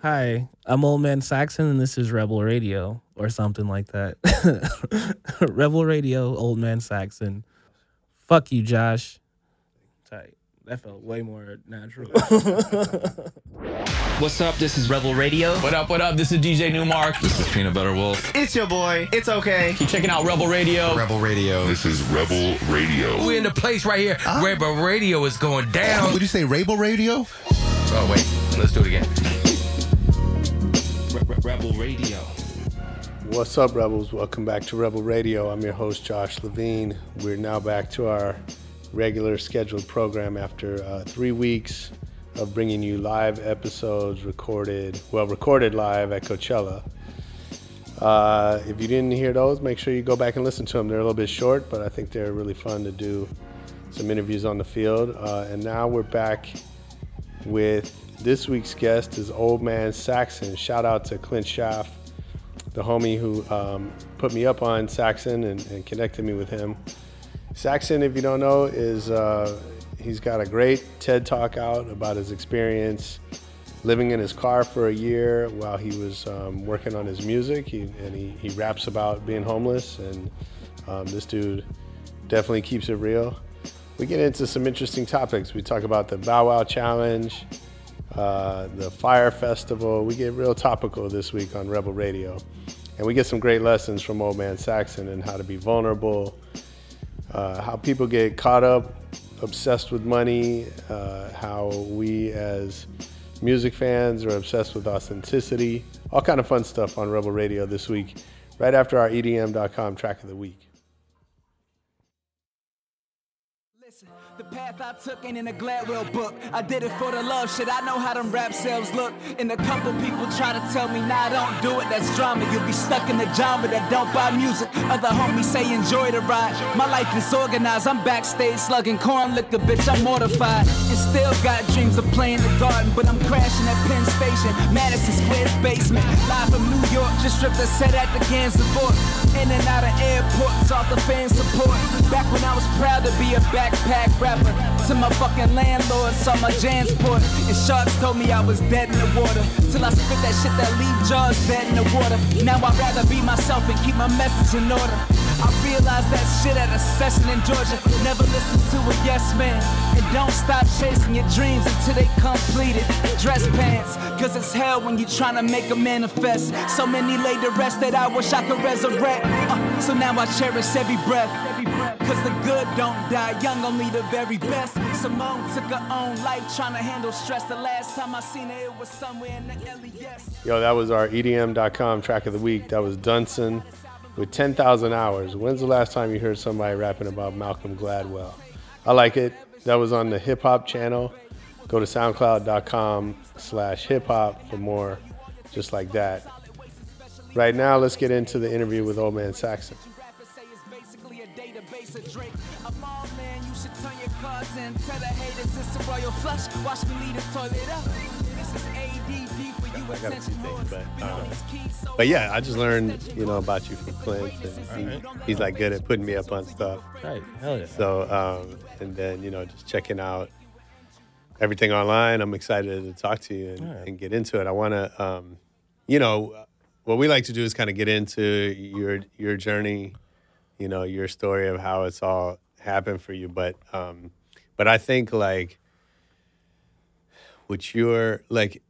Hi, I'm Old Man Saxon, and this is Rebel Radio, or something like that. Rebel Radio, Old Man Saxon. Fuck you, Josh. Tight. That felt way more natural. What's up? This is Rebel Radio. What up? What up? This is DJ Newmark. This is Peanut Butter Wolf. It's your boy. It's okay. Keep checking out Rebel Radio. Rebel Radio. This is Rebel Radio. We're in the place right here. Rebel Radio is going down. Would you say Rebel Radio? Oh, wait. Let's do it again. Rebel Radio. What's up, Rebels? Welcome back to Rebel Radio. I'm your host, Josh Levine. We're now back to our regular scheduled program after 3 weeks of bringing you live episodes recorded live at Coachella. If you didn't hear those, make sure you go back and listen to them. They're a little bit short, but I think they're really fun to do some interviews on the field. And now we're back with this week's guest is Old Man Saxon. Shout out to Clint Schaff, the homie who put me up on Saxon and connected me with him. Saxon, if you don't know, is he's got a great TED Talk out about his experience living in his car for a year while he was working on his music. He raps about being homeless, and this dude definitely keeps it real. We get into some interesting topics. We talk about the Bow Wow Challenge, the Fire Festival. We get real topical this week on Rebel Radio. And we get some great lessons from Old Man Saxon and how to be vulnerable, how people get caught up, obsessed with money, how we as music fans are obsessed with authenticity, all kind of fun stuff on Rebel Radio this week, right after our EDM.com track of the week. The path I took ain't in a Gladwell book. I did it for the love shit. I know how them rap sales look. And a couple people try to tell me, nah, don't do it. That's drama. You'll be stuck in the genre that don't buy music. Other homies say enjoy the ride. My life disorganized. I'm backstage slugging corn liquor, bitch. I'm mortified. And still got dreams of playing the garden. But I'm crashing at Penn Station, Madison Square's basement. Live from New York, just stripped a set at the Kansas Port. In and out of airports, off the fan support. Back when I was proud to be a backpack rapper. To my fucking landlord, saw my Jansport. And sharks told me I was dead in the water. Till I spit that shit that leave jaws dead in the water. Now I'd rather be myself and keep my message in order. I realized that shit at a session in Georgia. Never listen to a yes man. And don't stop chasing your dreams until they completed. Dress pants, cause it's hell when you tryna make a manifest. So many laid to rest that I wish I could resurrect. So now I cherish every breath. Cause the good don't die young, only the very best. Simone took her own life trying to handle stress. The last time I seen her, it was somewhere in the LES. Yo, that was our EDM.com track of the week. That was Dunson with 10,000 Hours. When's the last time you heard somebody rapping about Malcolm Gladwell? I like it. That was on the Hip Hop channel. Go to soundcloud.com/hiphop for more just like that. Right now, let's get into the interview with Old Man Saxon. I'm all man, you should turn your cards in. Tell the haters it's a royal flush. Watch me lead the toilet up. This is ADD for you. I got a few things, but yeah, I just learned, about you from Clint, and he's like good at putting me up on stuff. Right, hell yeah. So, and then, just checking out everything online. I'm excited to talk to you and get into it. I want to, what we like to do is kind of get into your journey, your story of how it's all happened for you. But I think like with your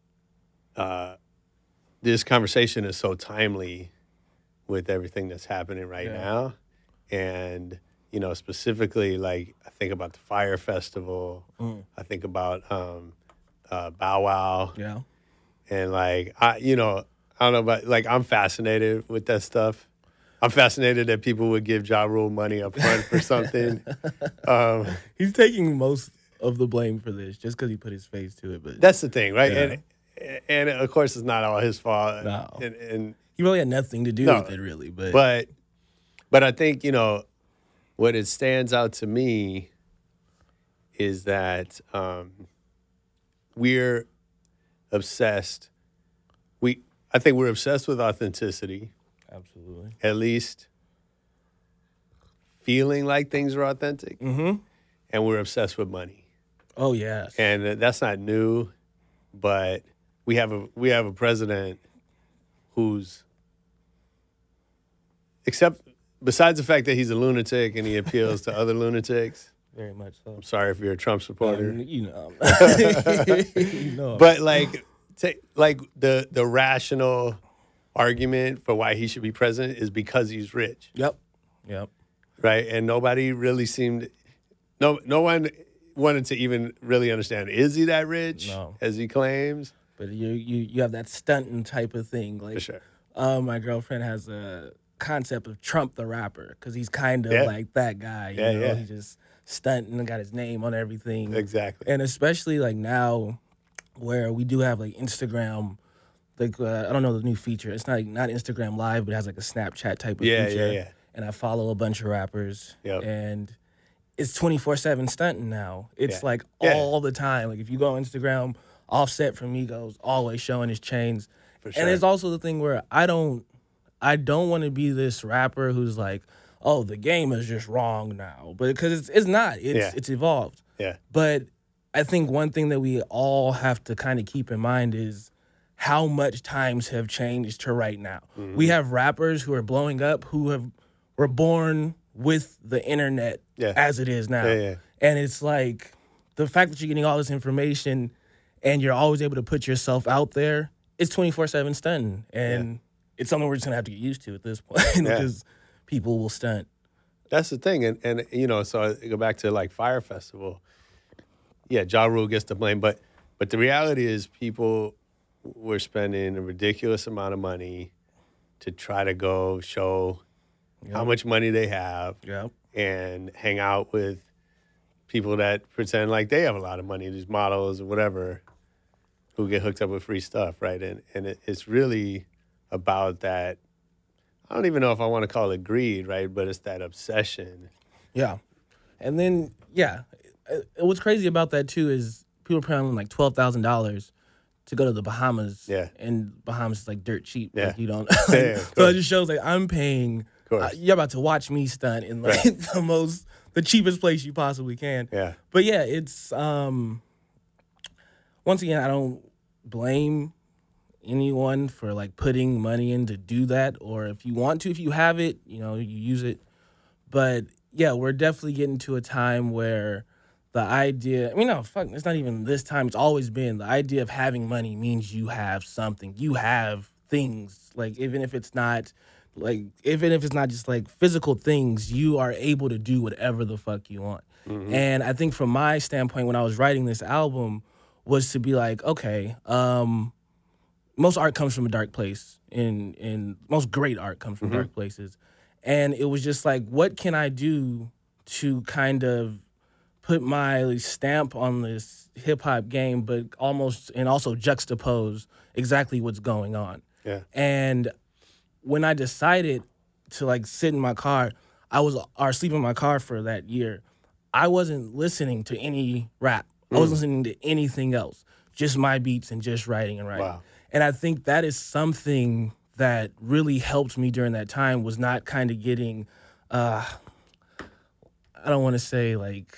this conversation is so timely with everything that's happening right now. And, specifically, like, I think about the Fire Festival. I think about Bow Wow. Yeah. And, like, I don't know about, like, I'm fascinated with that stuff. I'm fascinated that people would give Ja Rule money up front for something. He's taking most of the blame for this just because he put his face to it. But that's the thing, right? Yeah. And of course, it's not all his fault. No. And he really had nothing to do with it, really. But I think, what it stands out to me is that we're obsessed. I think we're obsessed with authenticity. Absolutely. At least feeling like things are authentic. Mm-hmm. And we're obsessed with money. Oh, yes. And that's not new, but we have a president who's, besides the fact that he's a lunatic and he appeals to other lunatics. Very much so. I'm sorry if you're a Trump supporter. You know. You know. But like the rational argument for why he should be president is because he's rich. Yep. Right? And nobody really no one wanted to even really understand, is he that rich as he claims? But you have that stunting type of thing. Like, For sure. My girlfriend has a concept of Trump the rapper because he's kind of like that guy. You know? He just stunting and got his name on everything. Exactly. And especially like now where we do have like Instagram, like I don't know the new feature. It's not Instagram Live, but it has like a Snapchat type of feature. Yeah. And I follow a bunch of rappers. Yep. And it's 24/7 stunting now. It's like all the time. Like if you go on Instagram, Offset from Migos always showing his chains. For sure. And it's also the thing where I don't want to be this rapper who's like, oh, the game is just wrong now. But because it's not. It's evolved. Yeah. But I think one thing that we all have to kind of keep in mind is how much times have changed to right now. Mm-hmm. We have rappers who are blowing up who were born with the internet as it is now. Yeah. And it's like the fact that you're getting all this information and you're always able to put yourself out there, it's 24/7 stunting. And it's something we're just going to have to get used to at this point because people will stunt. That's the thing. And you know, so I go back to like Fire Festival. Yeah, Ja Rule gets the blame. But the reality is people were spending a ridiculous amount of money to try to go show how much money they have and hang out with people that pretend like they have a lot of money, these models or whatever, who get hooked up with free stuff, right? And it's really about that. I don't even know if I want to call it greed, right? But it's that obsession. Yeah. And then, what's crazy about that, too, is people are paying like $12,000 to go to the Bahamas. Yeah. And Bahamas is like dirt cheap. Yeah. Like you don't. So it just shows like I'm paying. You're about to watch me stunt in like the cheapest place you possibly can. Yeah. But yeah, it's once again, I don't blame anyone for like putting money in to do that, or if you want to, if you have it, you use it. But yeah, we're definitely getting to a time where the idea, it's not even this time, it's always been the idea of having money means you have something. You have things, like even if it's not just like physical things, you are able to do whatever the fuck you want. Mm-hmm. And I think from my standpoint, when I was writing this album, was to be like, okay, most art comes from a dark place, and most great art comes from dark places. And it was just like, what can I do to kind of put my stamp on this hip hop game, but also juxtapose exactly what's going on. Yeah. And when I decided to like sit in my car, or sleep in my car for that year, I wasn't listening to any rap. I wasn't listening to anything else, just my beats and just writing and writing. Wow. And I think that is something that really helped me during that time, was not kind of getting, I don't want to say like,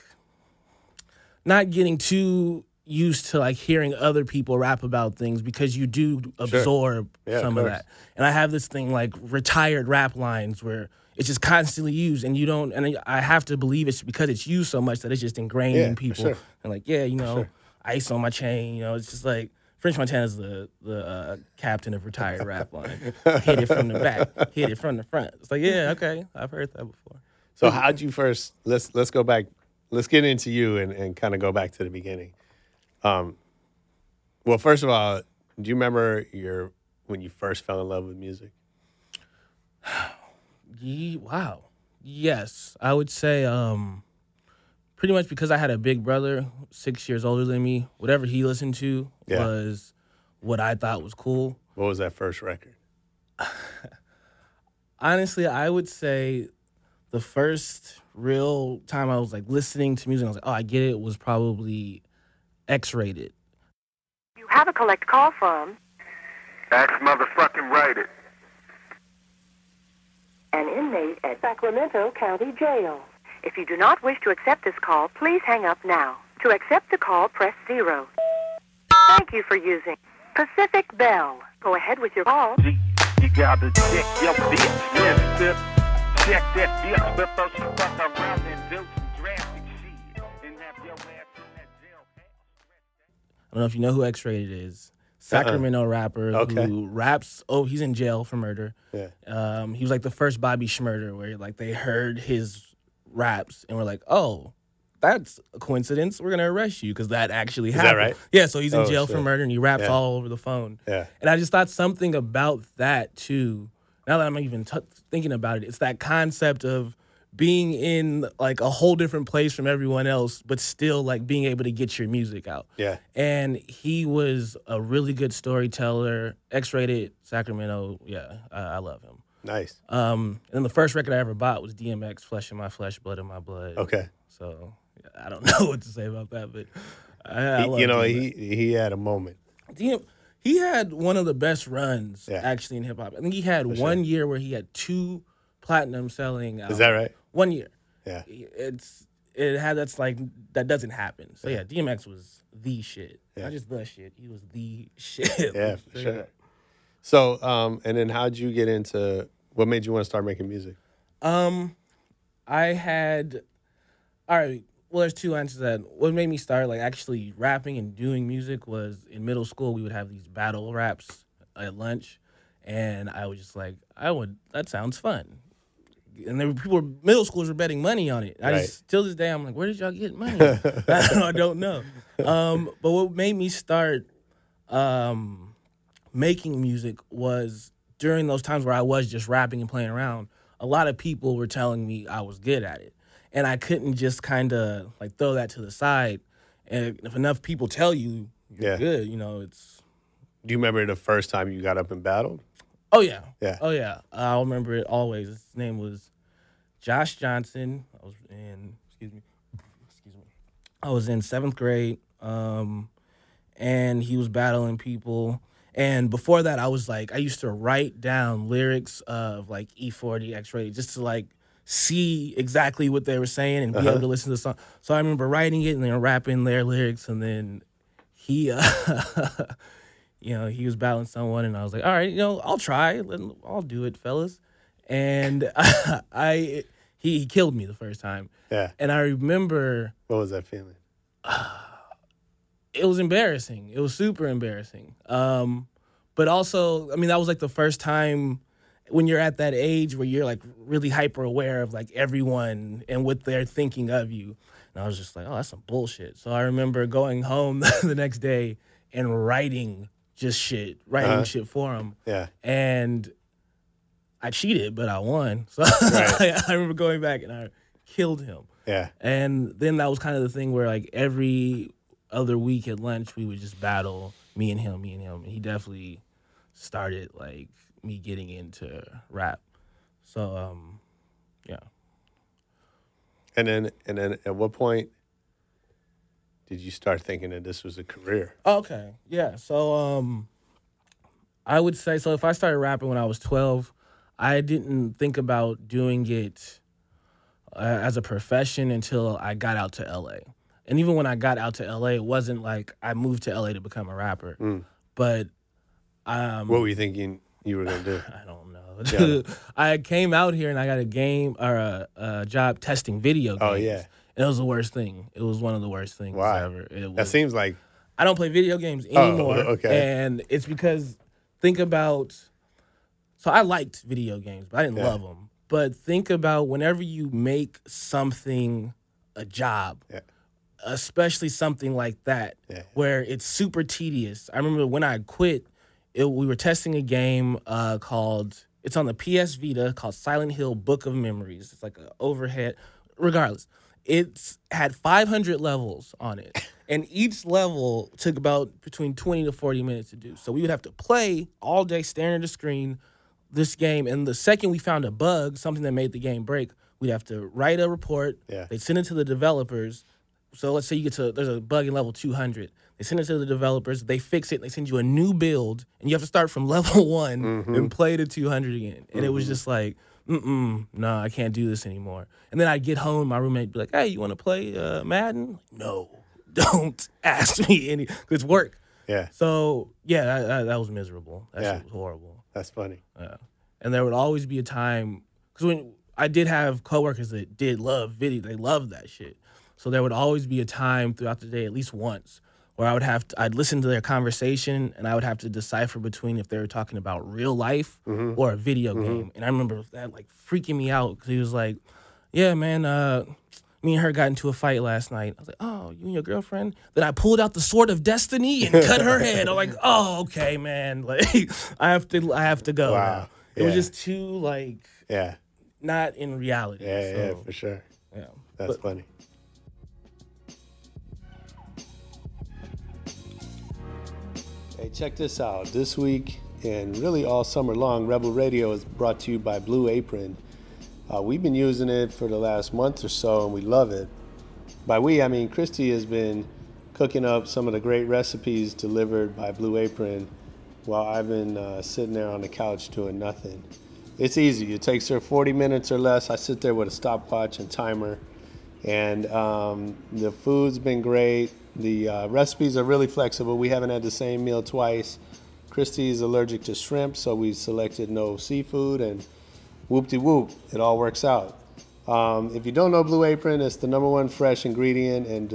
not getting too used to like hearing other people rap about things, because you do absorb some of that. And I have this thing like retired rap lines where it's just constantly used, and you don't, and I have to believe it's because it's used so much that it's just ingrained in people. Sure. And like, ice on my chain, it's just like French Montana's the captain of retired rap line. Hit it from the back, hit it from the front. It's like, okay, I've heard that before. So how'd you first, let's go back, let's get into you and kind of go back to the beginning. Well, first of all, do you remember when you first fell in love with music? Wow. Yes. I would say pretty much because I had a big brother 6 years older than me. Whatever he listened to was what I thought was cool. What was that first record? Honestly, I would say the first real time I was like listening to music, I was like, oh, I get it, was probably X-Rated. You have a collect call from... That's motherfucking rated. An inmate at Sacramento County Jail. If you do not wish to accept this call, please hang up now. To accept the call, press 0. Thank you for using Pacific Bell. Go ahead with your call. You gotta check your bitch, mister. Check that bitch before she fuck around and do some drastic shit. And have your ass in that jailhouse. I don't know if you know who X-Rated is. Sacramento rapper who raps. Oh, he's in jail for murder. Yeah. He was like the first Bobby Shmurda, where like they heard his raps and were like, "Oh, that's a coincidence. We're gonna arrest you because that actually happened." Is that right? Yeah. So he's in jail shit. for murder and he raps all over the phone. Yeah. And I just thought something about that too. Now that I'm even thinking about it, it's that concept of being in like a whole different place from everyone else, but still like being able to get your music out. Yeah. And he was a really good storyteller. X-Rated, Sacramento. Yeah, I love him. Nice. And then the first record I ever bought was DMX, Flesh in My Flesh, Blood in My Blood. Okay. So I don't know what to say about that, but I love DMX. he had a moment. He had one of the best runs Yeah. actually in hip hop. I think he had one year where he had 2 platinum selling albums. Is that right? 1 year. Yeah. That doesn't happen. So yeah, DMX was the shit. Yeah. Not just the shit. He was the shit. Yeah, for sure. So, and then how'd you get into, what made you want to start making music? Well, there's 2 answers to that. What made me start like actually rapping and doing music was in middle school we would have these battle raps at lunch, and I was just like, that sounds fun. And there were middle schoolers were betting money on it. I just till this day I'm like, where did y'all get money? I don't know. But what made me start making music was during those times where I was just rapping and playing around, a lot of people were telling me I was good at it. And I couldn't just kind of like throw that to the side. And if enough people tell you you're good, it's... Do you remember the first time you got up and battled? Oh, yeah. Yeah. Oh, yeah. I'll remember it always. His name was Josh Johnson. I was in 7th grade, and he was battling people. And before that, I used to write down lyrics of like E40, X-Rated, just to like see exactly what they were saying and be able to listen to the song. So I remember writing it and then rapping their lyrics, and then he, he was battling someone, and I was like, all right, I'll try. I'll do it, fellas. And he killed me the first time. Yeah. And I remember... What was that feeling? It was embarrassing. It was super embarrassing. But also, I mean, that was like the first time when you're at that age where you're like really hyper aware of like everyone and what they're thinking of you. And I was just like, oh, that's some bullshit. So I remember going home the next day and writing shit for him. Yeah. And I cheated, but I won. So I remember going back and I killed him. Yeah. And then that was kind of the thing where like every other week at lunch we would just battle, me and him. And he definitely started like me getting into rap. So yeah. And then at what point did you start thinking that this was a career? Okay. Yeah. So I would say, so if I started rapping when I was 12, I didn't think about doing it as a profession until I got out to LA. And even when I got out to LA, it wasn't like I moved to LA to become a rapper. But what were you thinking you were going to do? I don't know. Yeah. I came out here and I got a job testing video games. Oh, yeah. And it was the worst thing. It was one of the worst things ever. That seems like... I don't play video games anymore. Oh, okay. And it's because, think about... So I liked video games, but I didn't love them. But think about whenever you make something a job, especially something like that, where it's super tedious. I remember when I quit, we were testing a game called... It's on the PS Vita called Silent Hill Book of Memories. It's like an overhead... Regardless, it had 500 levels on it. And each level took about between 20 to 40 minutes to do. So we would have to play all day, staring at the screen, this game. And the second we found a bug, something that made the game break, we'd have to write a report. They'd send it to the developers. So let's say there's a bug in level 200. They send it to the developers. They fix it. They send you a new build. And you have to start from level 1 and play to 200 again. And it was just like, no, I can't do this anymore. And then I'd get home, my roommate would be like, hey, you want to play Madden? No, don't ask me any. It's work. Yeah. So yeah, that was miserable. That shit was horrible. That's funny. Yeah. And there would always be a time, because when I did have coworkers that did love video, they loved that shit. So there would always be a time throughout the day, at least once, where I'd listen to their conversation and I would have to decipher between if they were talking about real life or a video game. And I remember that like freaking me out because he was like, yeah, man, me and her got into a fight last night. I was like, oh, you and your girlfriend? Then I pulled out the sword of destiny and cut her head. I'm like, oh, okay, man. Like, I have to go. Wow. Now. It was just too like, not in reality. Yeah, for sure. Yeah, that's funny. Hey, check this out. This week and really all summer long, Rebel Radio is brought to you by Blue Apron. We've been using it for the last month or so, and we love it. By we, I mean Christy has been cooking up some of the great recipes delivered by Blue Apron while I've been sitting there on the couch doing nothing. It's easy. It takes her 40 minutes or less. I sit there with a stopwatch and timer, and the food's been great. The recipes are really flexible. We haven't had the same meal twice. Christy is allergic to shrimp, so we selected no seafood, and whoop-de-whoop, it all works out. If you don't know Blue Apron, it's the #1 fresh ingredient and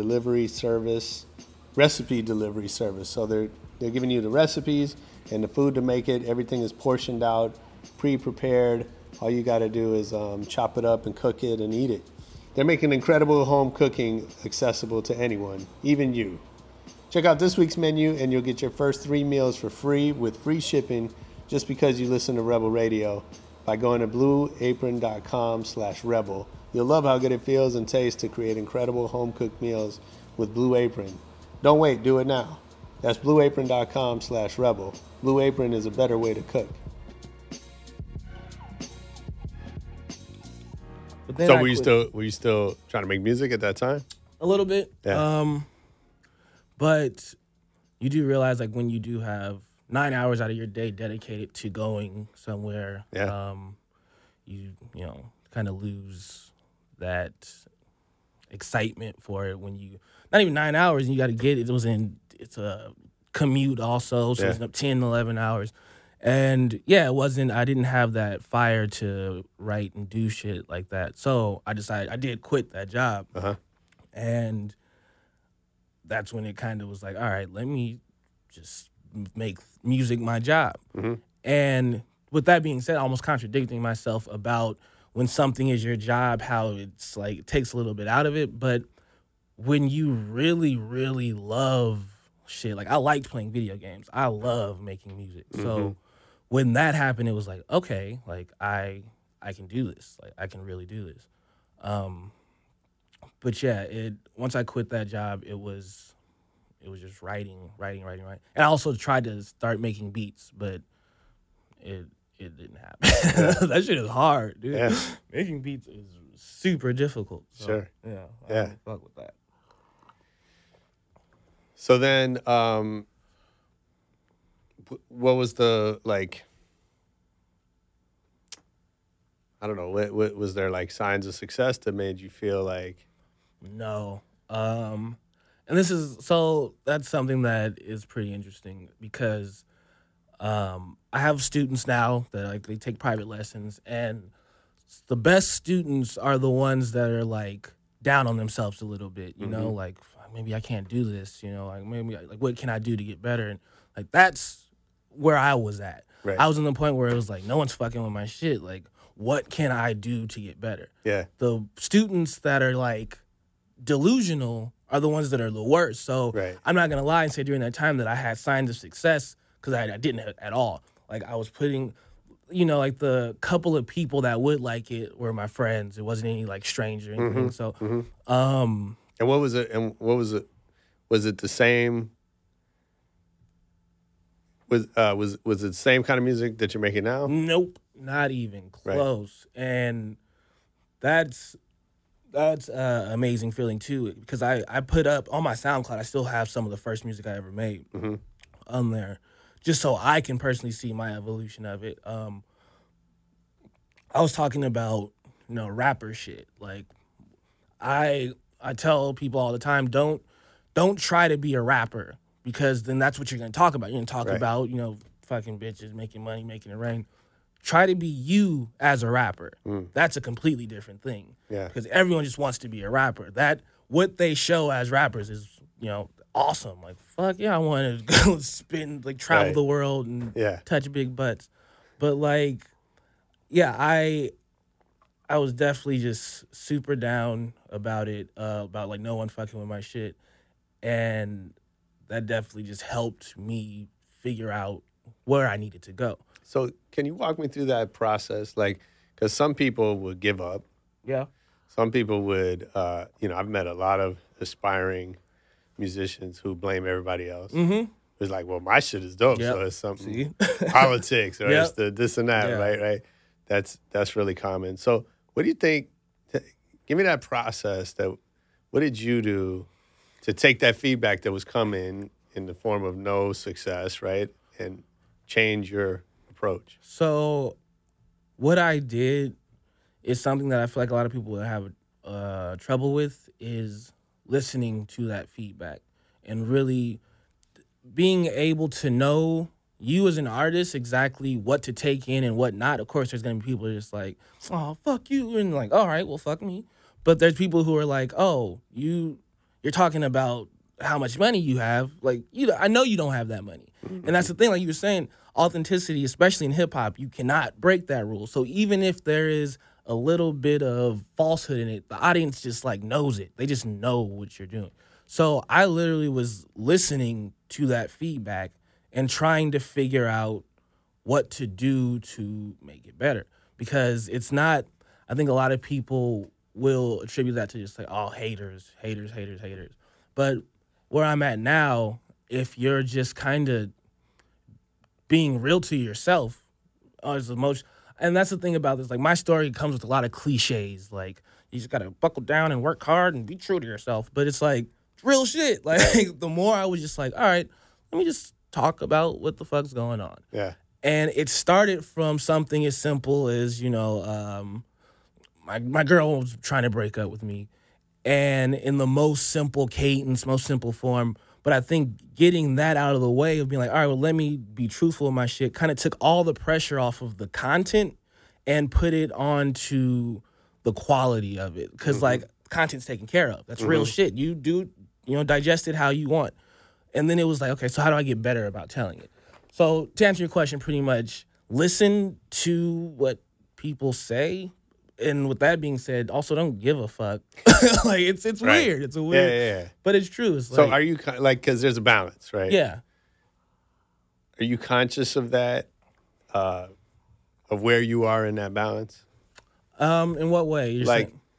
recipe delivery service. So they're giving you the recipes and the food to make it. Everything is portioned out, pre-prepared. All you got to do is chop it up and cook it and eat it. They're making incredible home cooking accessible to anyone, even you. Check out this week's menu and you'll get your first 3 meals for free with free shipping just because you listen to Rebel Radio by going to blueapron.com/rebel. You'll love how good it feels and tastes to create incredible home-cooked meals with Blue Apron. Don't wait, do it now. That's blueapron.com/rebel. Blue Apron is a better way to cook. So were you still trying to make music at that time? A little bit. Yeah. But you do realize like when you do have 9 hours out of your day dedicated to going somewhere, you kind of lose that excitement for it when you not even 9 hours and you got to get it. It's a commute also, so it's 10, 11 hours. And I didn't have that fire to write and do shit like that. So I decided I did quit that job. And that's when it kind of was like, all right, let me just make music my job. And with that being said, almost contradicting myself about when something is your job, how it's like it takes a little bit out of it. But when you really, really love shit, like I liked playing video games. I love making music. So when that happened, it was like, okay, like I can do this. Like I can really do this. But once I quit that job, it was just writing. And I also tried to start making beats, but it didn't happen. That shit is hard, dude. Yeah. Making beats is super difficult. So, Sure. Yeah. I don't fuck with that. So then, what was the, like, I don't know, what was there like signs of success that made you feel like? No. And that's something that is pretty interesting because I have students now that like they take private lessons, and the best students are the ones that are like down on themselves a little bit, you know, like maybe I can't do this, you know, like maybe like what can I do to get better? And like that's where I was at. Right. I was in the point where it was like no one's fucking with my shit. Like what can I do to get better? Yeah. The students that are like delusional are the ones that are the worst. So I'm not gonna lie and say during that time that I had signs of success because I didn't at all. Like I was putting, you know, like the couple of people that would like it were my friends. It wasn't any like stranger or anything. So, and what was it? Was it the same? Was it the same kind of music that you're making now? Nope, not even close. Right. And that's an amazing feeling too, because I put up on my SoundCloud. I still have some of the first music I ever made on there, just so I can personally see my evolution of it. I was talking about, you know, rapper shit. Like I tell people all the time, don't try to be a rapper because then that's what you're going to talk about. You're going to talk Right. about, fucking bitches, making money, making it rain. Try to be you as a rapper. That's a completely different thing. Yeah. Because everyone just wants to be a rapper. What they show as rappers is, awesome. Like, fuck yeah, I want to go spin, like, travel Right. the world and Yeah. touch big butts. But, like, yeah, I was definitely just super down about it, about, like, no one fucking with my shit. And that definitely just helped me figure out where I needed to go. So can you walk me through that process? Like, because some people would give up. Yeah. Some people would, I've met a lot of aspiring musicians who blame everybody else. Mm-hmm. It's like, well, my shit is dope, Yep. so it's something See? politics or Yep. it's the this and that, Yeah. right? That's really common. So what do you think? Give me that process. What did you do to take that feedback that was coming in the form of no success, right, and change your approach? So what I did is something that I feel like a lot of people will have trouble with, is listening to that feedback and really being able to know you as an artist exactly what to take in and what not. Of course, there's going to be people who are just like, oh, fuck you, and like, all right, well, fuck me. But there's people who are like, oh, you're talking about how much money you have. Like, I know you don't have that money. And that's the thing, like you were saying, authenticity, especially in hip-hop, you cannot break that rule. So even if there is a little bit of falsehood in it, the audience just, like, knows it. They just know what you're doing. So I literally was listening to that feedback and trying to figure out what to do to make it better. Because it's not, I think a lot of people will attribute that to just like, oh, haters. But where I'm at now, if you're just kind of being real to yourself, is the most, and that's the thing about this, like, my story comes with a lot of cliches, like, you just gotta buckle down and work hard and be true to yourself. But it's like, real shit. Like, the more I was just like, all right, let me just talk about what the fuck's going on. Yeah. And it started from something as simple as, my girl was trying to break up with me. And in the most simple cadence, most simple form. But I think getting that out of the way of being like, all right, well, let me be truthful with my shit, kind of took all the pressure off of the content and put it onto the quality of it. Because, like, content's taken care of. That's real shit. You do, digest it how you want. And then it was like, okay, so how do I get better about telling it? So to answer your question, pretty much listen to what people say. And with that being said, also don't give a fuck. Like, it's Right. weird. It's a weird. Yeah. But it's true. It's So like, are you like, because there's a balance, right? yeah. Are you conscious of that, of where you are in that balance? In what way? You're Like, saying?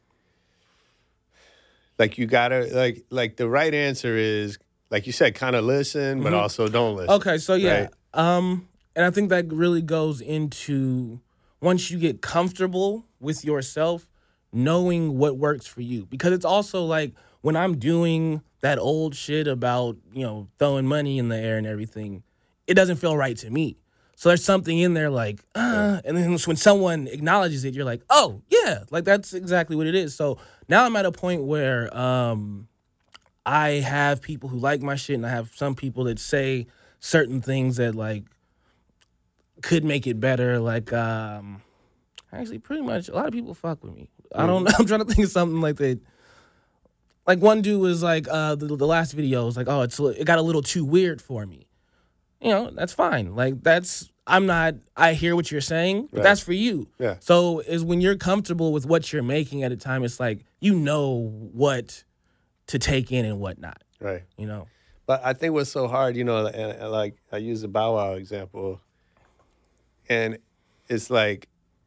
like you gotta like the right answer is, like you said, kind of listen, but also don't listen. Okay, so yeah. Right? And I think that really goes into, once you get comfortable with yourself, knowing what works for you. Because it's also like, when I'm doing that old shit about, throwing money in the air and everything, it doesn't feel right to me. So there's something in there like, and then when someone acknowledges it, you're like, oh, yeah, like, that's exactly what it is. So now I'm at a point where I have people who like my shit, and I have some people that say certain things that, like, could make it better. Like, actually, pretty much a lot of people fuck with me. I don't know. I'm trying to think of something like that. Like, one dude was like, the last video was like, oh, it got a little too weird for me. That's fine. Like, I hear what you're saying, but Right. that's for you. Yeah. So is when you're comfortable with what you're making at a time, it's like, what to take in and what not, Right. But I think what's so hard, and like I use the Bow Wow example, and it's like,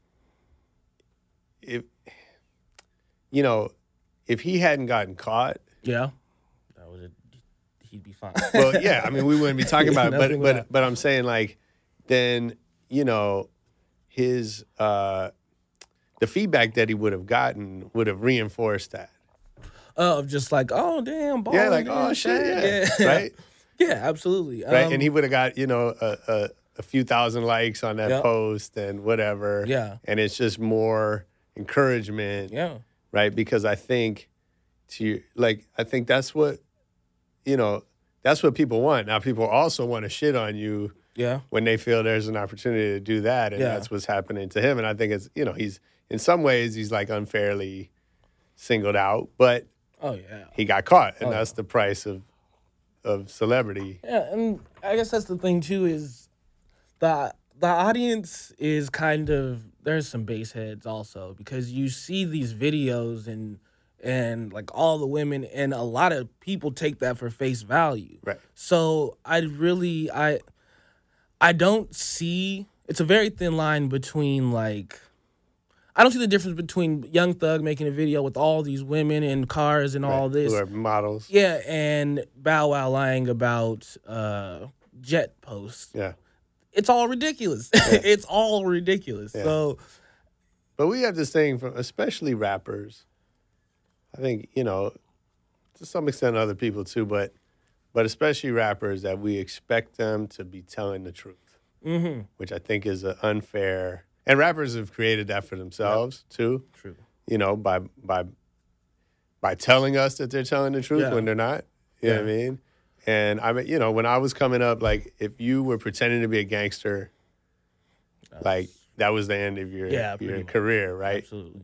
if he hadn't gotten caught, yeah, he'd be fine. well, yeah, I mean, we wouldn't be talking about it, Nothing would but I'm saying, like, then, his, the feedback that he would have gotten would have reinforced that. Of just like, oh, damn, ball. Yeah, like, oh, shit, yeah. Right? Yeah, absolutely. Right, and he would have got, a few thousand likes on that Yep. post and whatever. Yeah. And it's just more encouragement. Yeah. Right? Because I think I think that's what, that's what people want. Now, people also want to shit on you Yeah. when they feel there's an opportunity to do that, and Yeah. that's what's happening to him. And I think it's, he's in some ways he's like unfairly singled out, but Oh yeah. he got caught, and that's the price of celebrity. Yeah, and I guess that's the thing too is the audience is kind of, there's some base heads also, because you see these videos and like all the women, and a lot of people take that for face value. Right. So I don't see, it's a very thin line between like, I don't see the difference between Young Thug making a video with all these women and cars and all this. Who are models. Yeah, and Bow Wow lying about jet posts. Yeah. It's all ridiculous. It's all ridiculous. Yeah. So, But we have this thing from, especially rappers, I think, to some extent other people too, but especially rappers, that we expect them to be telling the truth, which I think is an unfair. And rappers have created that for themselves too. True. By telling us that they're telling the truth when they're not. You know what I mean? And I mean, when I was coming up, like if you were pretending to be a gangster, like that was the end of your career, right? Absolutely.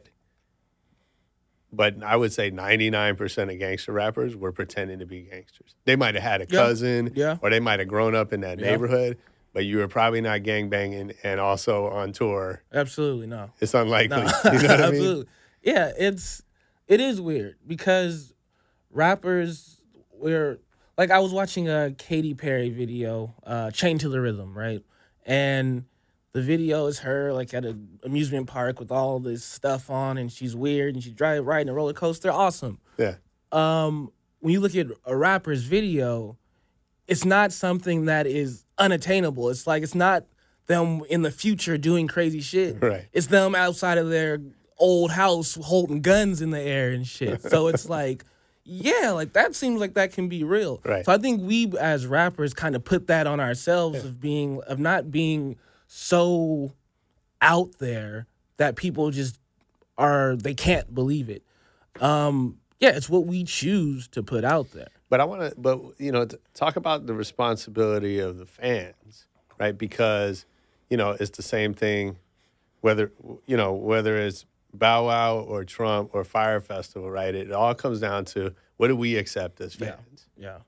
But I would say 99% of gangster rappers were pretending to be gangsters. They might have had a cousin, or they might have grown up in that neighborhood, but you were probably not gangbanging and also on tour. absolutely no. It's unlikely. No. You know what I mean? Absolutely. Yeah, it is weird because rappers, like I was watching a Katy Perry video, Chained to the Rhythm, right? And the video is her like at an amusement park with all this stuff on, and she's weird, and she's riding a roller coaster. Awesome. Yeah. When you look at a rapper's video, it's not something that is unattainable. It's like, it's not them in the future doing crazy shit. Right. It's them outside of their old house holding guns in the air and shit. So it's like, yeah, like that seems like that can be real. Right. So I think we as rappers kind of put that on ourselves of not being so out there that people just they can't believe it. It's what we choose to put out there. But I want to, talk about the responsibility of the fans, right? Because, it's the same thing, whether it's Bow Wow or Trump or Fire Festival, right? It all comes down to what do we accept as fans? Yeah.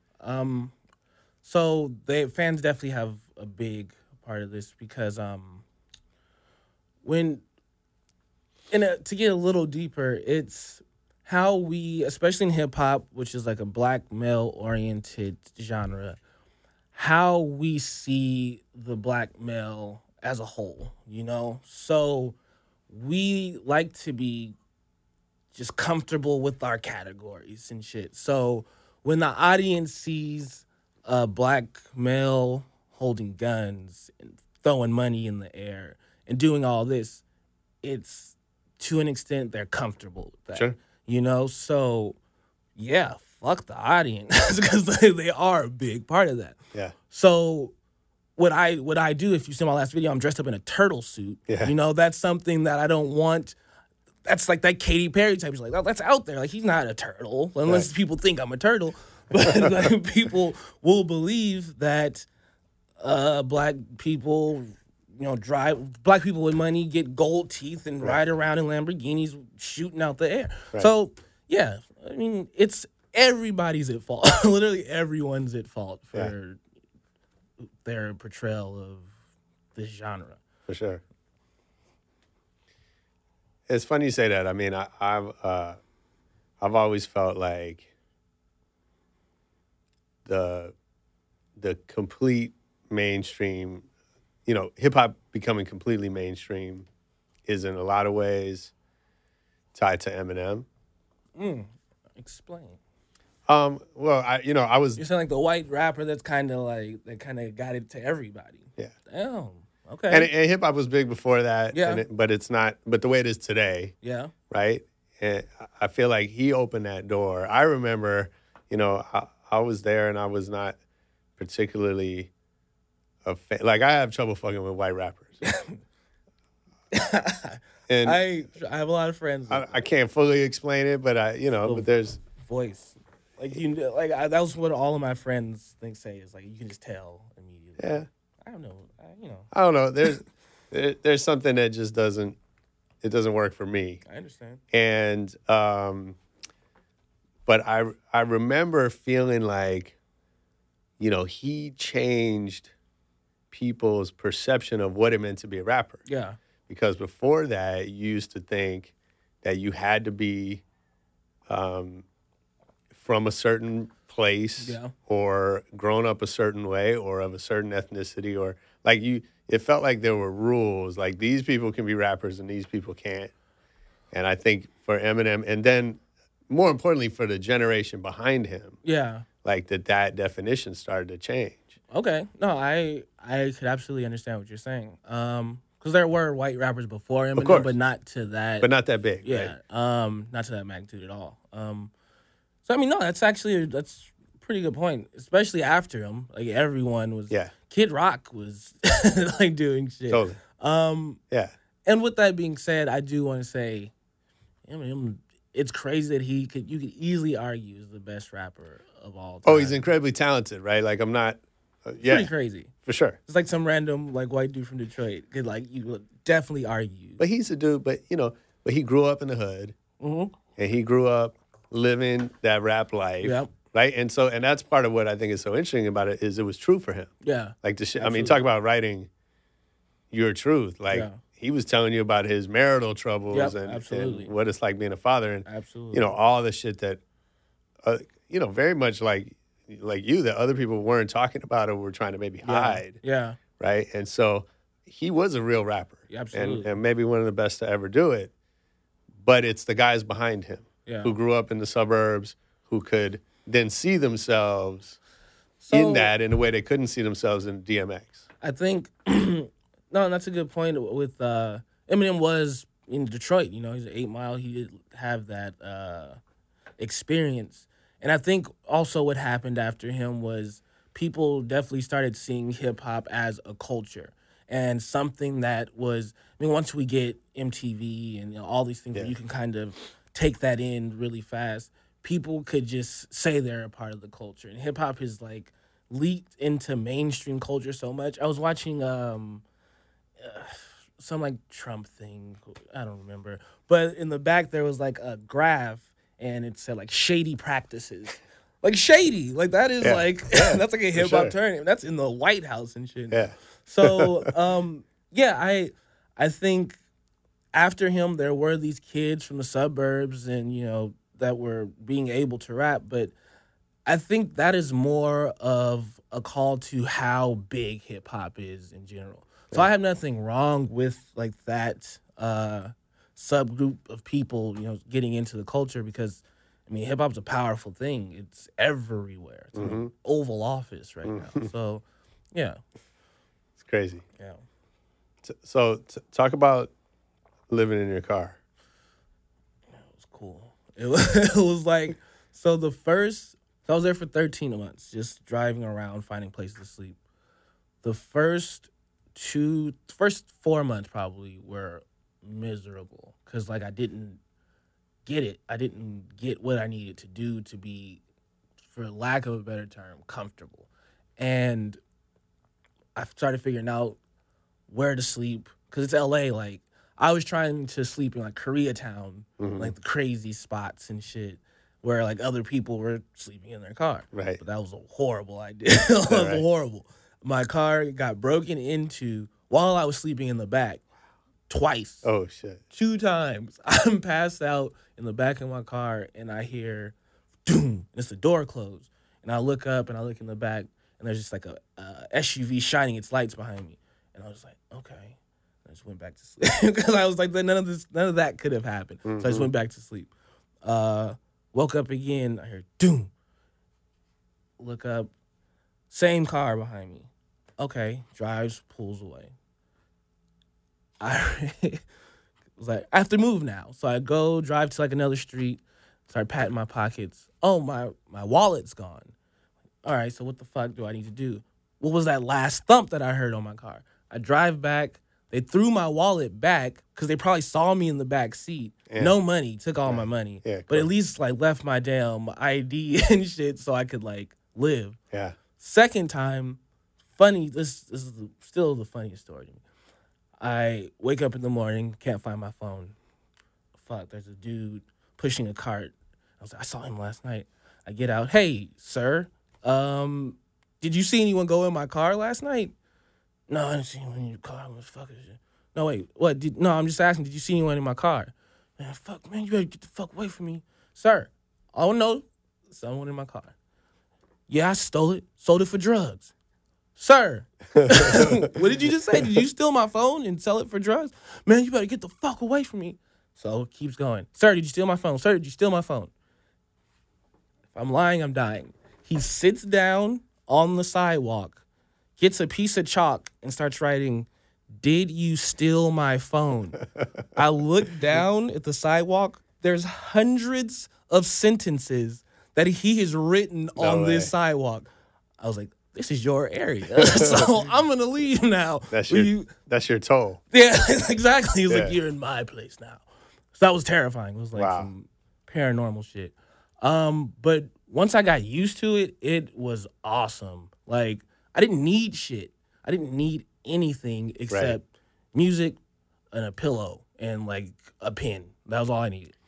So fans definitely have a big part of this because to get a little deeper, it's how we, especially in hip hop, which is like a black male oriented genre, how we see the black male as a whole, So we like to be just comfortable with our categories and shit. So when the audience sees a black male holding guns and throwing money in the air and doing all this, it's to an extent they're comfortable with that. Sure. So yeah, fuck the audience because they are a big part of that. Yeah. So what I do, if you see my last video, I'm dressed up in a turtle suit. Yeah. That's something that I don't want. That's like that Katy Perry type. She's like, oh, that's out there. Like, he's not a turtle, unless people think I'm a turtle. But like, people will believe that black people, black people with money get gold teeth and ride around in Lamborghinis shooting out the air. Right. So, yeah, I mean, it's everybody's at fault. Literally everyone's at fault for their portrayal of this genre. For sure. It's funny you say that. I mean, I've always felt like the complete mainstream, hip hop becoming completely mainstream is in a lot of ways tied to Eminem. Explain. Well, I was. You sound like the white rapper that kind of got it to everybody. Yeah. Damn. Okay. And hip hop was big before that. Yeah. But it's not. But the way it is today. Yeah. Right. And I feel like he opened that door. I remember, I was there and I was not particularly a fan. Like, I have trouble fucking with white rappers. And I have a lot of friends. I can't fully explain it, but but there's voice. Like that was what all of my friends say is like you can just tell immediately. Yeah. I don't know. I don't know. There's something that just doesn't work for me. I understand. And but I remember feeling like, he changed people's perception of what it meant to be a rapper. Yeah. Because before that, you used to think that you had to be from a certain place or grown up a certain way or of a certain ethnicity or it felt like there were rules. Like these people can be rappers and these people can't. And I think for Eminem, and then more importantly for the generation behind him, like that definition started to change. Okay. No, I could absolutely understand what you're saying. Because there were white rappers before Eminem, but not to that. But not that big. Yeah. Right? Not to that magnitude at all. So I mean, no, that's a pretty good point. Especially after him, like everyone was. Yeah. Kid Rock was like doing shit. Totally. Yeah. And with that being said, I do want to say, it's crazy that you could easily argue is the best rapper of all time. Oh, he's incredibly talented, right? Like I'm not. Pretty crazy. For sure. It's like some random white dude from Detroit could you would definitely argue. But he's a dude, but he grew up in the hood. Mm-hmm. And he grew up living that rap life. Yep. Right? And that's part of what I think is so interesting about it is it was true for him. Yeah. Like the shit. I mean, talk about writing your truth. Like he was telling you about his marital troubles and what it's like being a father and absolutely. All the shit that very much like you that other people weren't talking about or were trying to maybe hide. Yeah. Right? And so he was a real rapper. Yeah, absolutely. And maybe one of the best to ever do it. But it's the guys behind him who grew up in the suburbs who could then see themselves in that in a way they couldn't see themselves in DMX. I think, no, that's a good point. With Eminem was in Detroit, he's an 8 Mile. He did have that experience. And I think also what happened after him was people definitely started seeing hip hop as a culture and something that was, once we get MTV and all these things where you can kind of take that in really fast, people could just say they're a part of the culture. And hip hop has leaked into mainstream culture so much. I was watching some Trump thing, I don't remember, but in the back there was a graph. And it said shady practices, shady, that is that's a hip hop term. That's in the White House and shit. Yeah. So I think after him there were these kids from the suburbs and that were being able to rap, but I think that is more of a call to how big hip hop is in general. So I have nothing wrong with that. Subgroup of people, getting into the culture because, hip hop's a powerful thing. It's everywhere. It's in the Oval Office right now. So, yeah. It's crazy. Yeah. So talk about living in your car. It was cool. It was so I was there for 13 months, just driving around, finding places to sleep. The first 4 months probably were miserable because I didn't get it. I didn't get what I needed to do to be, for lack of a better term, comfortable. And I started figuring out where to sleep because it's LA. I was trying to sleep in Koreatown, the crazy spots and shit where other people were sleeping in their car. Right. But that was a horrible idea. It was horrible. My car got broken into while I was sleeping in the back. Twice. Oh, shit. 2 times. I'm passed out in the back of my car, and I hear, doom, and it's the door closed. And I look up, and I look in the back, and there's just a SUV shining its lights behind me. And I was like, okay. I just went back to sleep. Because I was like, none of that could have happened. So I just went back to sleep. Woke up again, I heard, doom. Look up, same car behind me. Okay, drives, pulls away. I was like, I have to move now. So I go drive to another street, start patting my pockets. Oh, my wallet's gone. All right, so what the fuck do I need to do? What was that last thump that I heard on my car? I drive back, They threw my wallet back because they probably saw me in the back seat. Yeah. No money, took all my money. Yeah, but at least like left my damn ID and shit so I could like live. Yeah. Second time, funny, this is still the funniest story to me. I wake up in the morning, can't find my phone. Fuck, there's a dude pushing a cart. I saw him last night. I get out. Hey, sir, did you see anyone go in my car last night? No, I didn't see anyone in your car. What the fuck is it? No, wait, what? No, I'm just asking, did you see anyone in my car? Man, fuck, man, you better get the fuck away from me. Sir, oh no, someone in my car. Yeah, I stole it. Sold it for drugs. Sir, what did you just say? Did you steal my phone and sell it for drugs? Man, you better get the fuck away from me. So it keeps going. Sir, did you steal my phone? Sir, did you steal my phone? If I'm lying, I'm dying. He sits down on the sidewalk, gets a piece of chalk, and starts writing, "Did you steal my phone?" I look down at the sidewalk. There's hundreds of sentences that he has written on this sidewalk. I was like, this is your area. So I'm going to leave now. That's your toll. Yeah, exactly. He's like, you're in my place now. So that was terrifying. It was like some paranormal shit. But once I got used to it, it was awesome. Like, I didn't need shit. I didn't need anything except music and a pillow and like a pen. That was all I needed.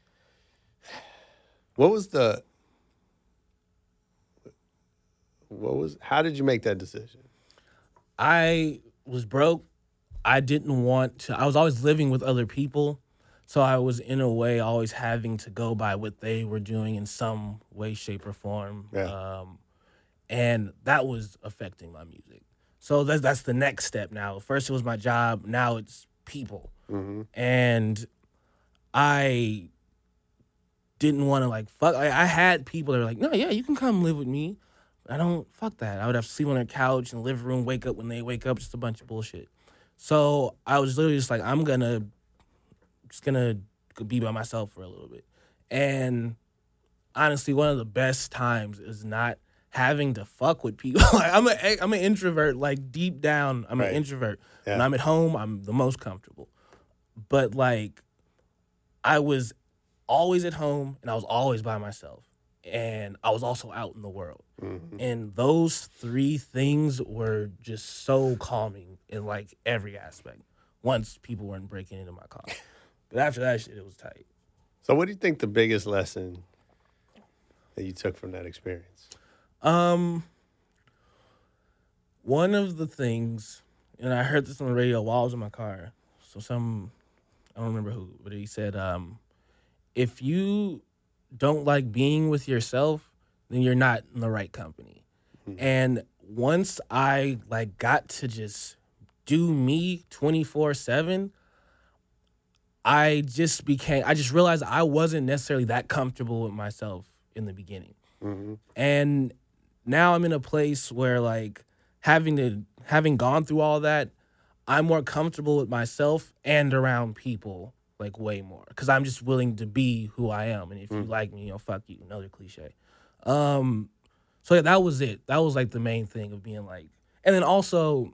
How did you make that decision? I was broke. I didn't want to. I was always living with other people. So I was, in a way, always having to go by what they were doing in some way, shape, or form. Yeah. And that was affecting my music. So that's the next step now. First it was my job. Now it's people. Mm-hmm. And I didn't want to, like, fuck. I had people that were like, no, yeah, you can come live with me. I don't, fuck that. I would have to sleep on their couch in the living room, wake up when they wake up, just a bunch of bullshit. So I was literally just like, I'm just gonna be by myself for a little bit. And honestly, one of the best times is not having to fuck with people. Like, I'm an introvert, like deep down, I'm an introvert. Yeah. When I'm at home, I'm the most comfortable. But like, I was always at home and I was always by myself. And I was also out in the world. Mm-hmm. And those three things were just so calming in like every aspect. Once people weren't breaking into my car. But after that shit, it was tight. So what do you think the biggest lesson that you took from that experience? One of the things, and I heard this on the radio while I was in my car. So I don't remember who, but he said, if you don't like being with yourself, then you're not in the right company. Mm-hmm. And once I like got to just do me 24/7, I just realized I wasn't necessarily that comfortable with myself in the beginning. Mm-hmm. And now I'm in a place where like having gone through all that, I'm more comfortable with myself and around people like way more, because I'm just willing to be who I am. And if you like me, fuck you. Another cliche. So yeah, that was it. That was like the main thing of being like, and then also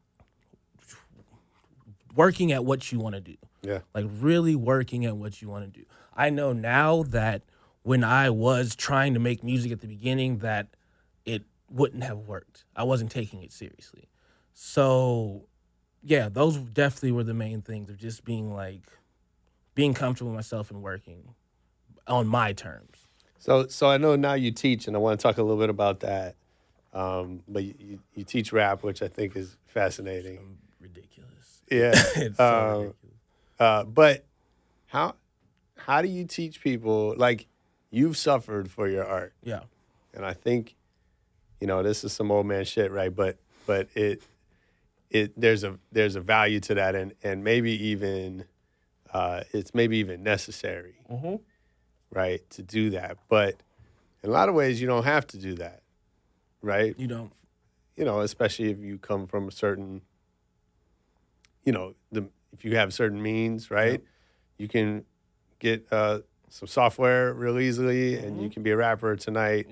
working at what you want to do. Yeah. Like really working at what you want to do. I know now that when I was trying to make music at the beginning that it wouldn't have worked. I wasn't taking it seriously. So yeah, those definitely were the main things of just being comfortable with myself and working on my terms. So I know now you teach, and I want to talk a little bit about that. But you teach rap, which I think is fascinating. Ridiculous. Yeah. It's so ridiculous. But how do you teach people, like, you've suffered for your art? Yeah. And I think, this is some old man shit, right? But there's a value to that, and maybe even it's maybe even necessary, mm-hmm. right, to do that. But in a lot of ways, you don't have to do that, right? You don't. Especially if you come from a certain, if you have certain means, right? Yep. You can get some software real easily, mm-hmm. and you can be a rapper tonight,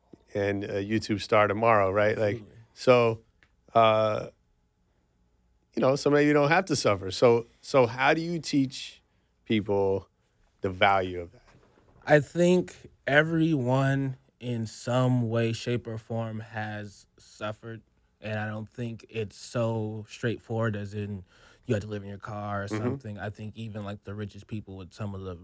and a YouTube star tomorrow, right? Absolutely. Like, so, some of you don't have to suffer. So how do you teach people the value of that? I think everyone in some way, shape, or form has suffered, and I don't think it's so straightforward as in you had to live in your car or something. I think even like the richest people with some of the,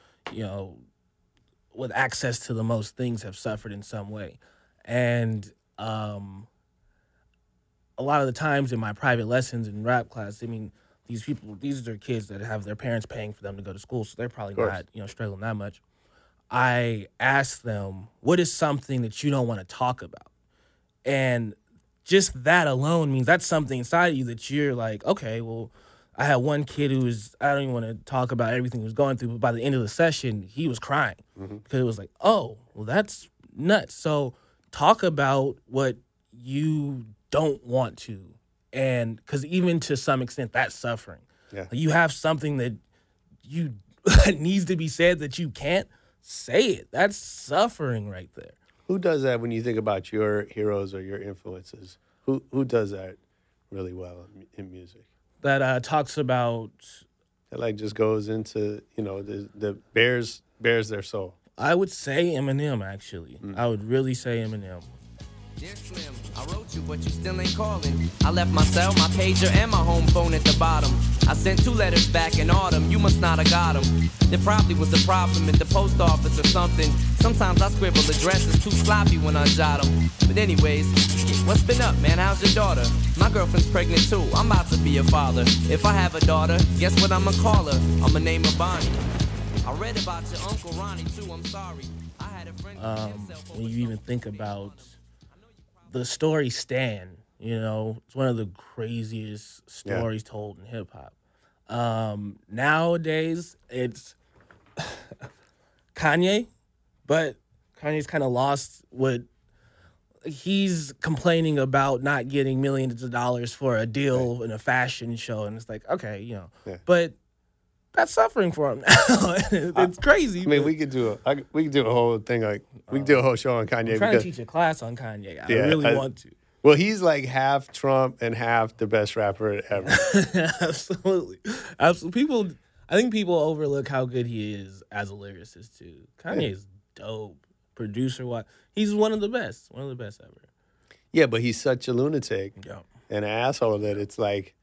with access to the most things have suffered in some way. And a lot of the times in my private lessons in rap class, I mean, these are kids that have their parents paying for them to go to school, so they're probably not, struggling that much. I ask them, what is something that you don't want to talk about? And just that alone means that's something inside of you that you're like, okay, well, I had one kid I don't even want to talk about everything he was going through, but by the end of the session, he was crying because it was like, oh, well, that's nuts. So talk about what you don't want to. And because even to some extent, that's suffering. Yeah. Like you have something that you needs to be said that you can't say it. That's suffering right there. Who does that when you think about your heroes or your influences? Who does that really well in music? That talks about... That like just goes into, the bears their soul. I would say Eminem, actually. I would really say Eminem. Dear Slim, I wrote you, but you still ain't calling. I left my cell, my pager, and my home phone at the bottom. I sent 2 letters back in autumn, you must not have got them. There probably was a problem at the post office or something. Sometimes I scribble addresses too sloppy when I jot them. But anyways, what's been up, man? How's your daughter? My girlfriend's pregnant too, I'm about to be a father. If I have a daughter, guess what I'ma call her? I'ma name her Bonnie. I read about your Uncle Ronnie too, I'm sorry. I had a friend when you even think about the story Stan, it's one of the craziest stories told in hip hop. Nowadays, it's Kanye, but Kanye's kind of lost what he's complaining about not getting millions of dollars for a deal in a fashion show. And it's like, okay, but that's suffering for him now. It's crazy. I mean, we could do a whole thing we could do a whole show on Kanye. I'm trying to teach a class on Kanye. I really want to. Well, he's like half Trump and half the best rapper ever. Absolutely. I think people overlook how good he is as a lyricist too. Kanye's dope. Producer, he's one of the best ever. Yeah, but he's such a lunatic and an asshole that it's like,